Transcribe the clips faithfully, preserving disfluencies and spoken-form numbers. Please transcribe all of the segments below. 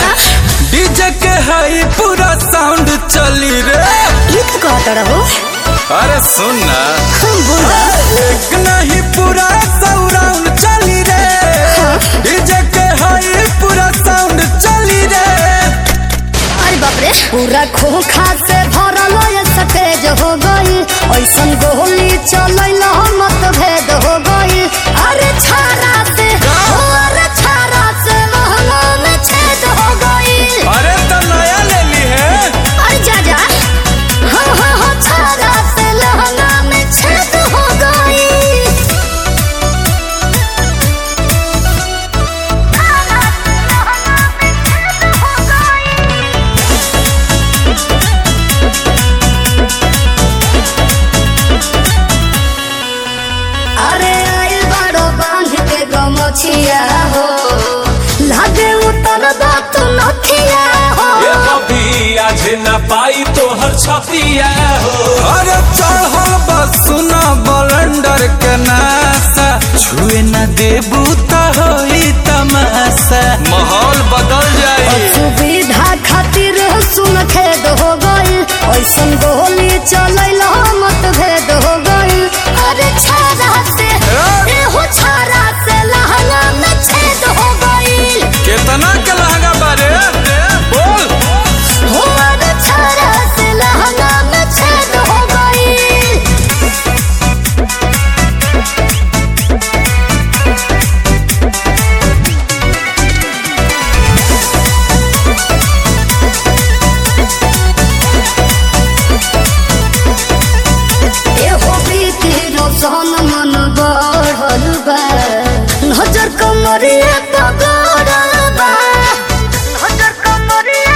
DJ के हाई पूरा sound चली रे। ये तो कहता रहो। अरे सुन ना बोला एक नहीं पूरा साउंड चली रे। डीजे के हाई पूरा साउंड चली रे। अरे बाप रे पूरा खोखा से भरल सतेज हो गई ऐसन गोली चल मत भेद हो गई। अरे छारा से अरे छारा से महंगा में छेद हो गई। अरे तो नया ले ली है। अरे जा जा हाँ हाँ हाँ छारा से लहंगा में छेद हो गई। अरे आइल बड़ो बांध के गमछिया हो लागे उतर बात नथिया हो। ये कभी आज न पाई तो हर छतिया हो। अरे चढ़ल बस सुना बलंडर के नासा छुए न देबू त होई तमाशा माहौल बदल जाई। सुविधा खातिर सुन खेद हो गई ऐसन गोली चल मत भेद हो गई। अरे छारा से हो छारा से लहंगा में छेद हो गई। कितना के लहंगा बारे बोल। हो अरे छारा से लहंगा में छेद हो गई। सन मन बढ़ल बा नजर कमरिया पगड़ल बा नजर कमरिया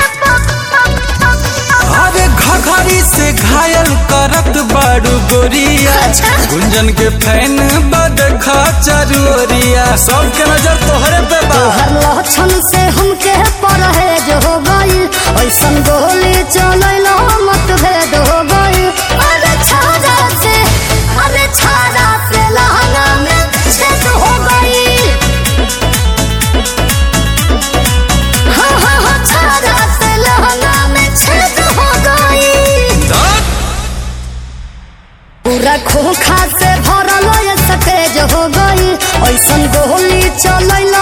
अरे घघरी से घायल करत बाड़ू गोरिया। अच्छा। गुंजन के फैन बद खचरोरिया सबके नजर तोहरे पे बा। हर लक्षण से हमके परहेज हो गई ऐसन गोली चल मत भेद हो गई। अरे छारा से अरे छारा से लहंगा में छेद हो गई। हाँ हाँ हाँ छारा से लहंगा में छेद हो गई। पूरा खोखा से भरल सतेज हो गई ऐसन गोली चल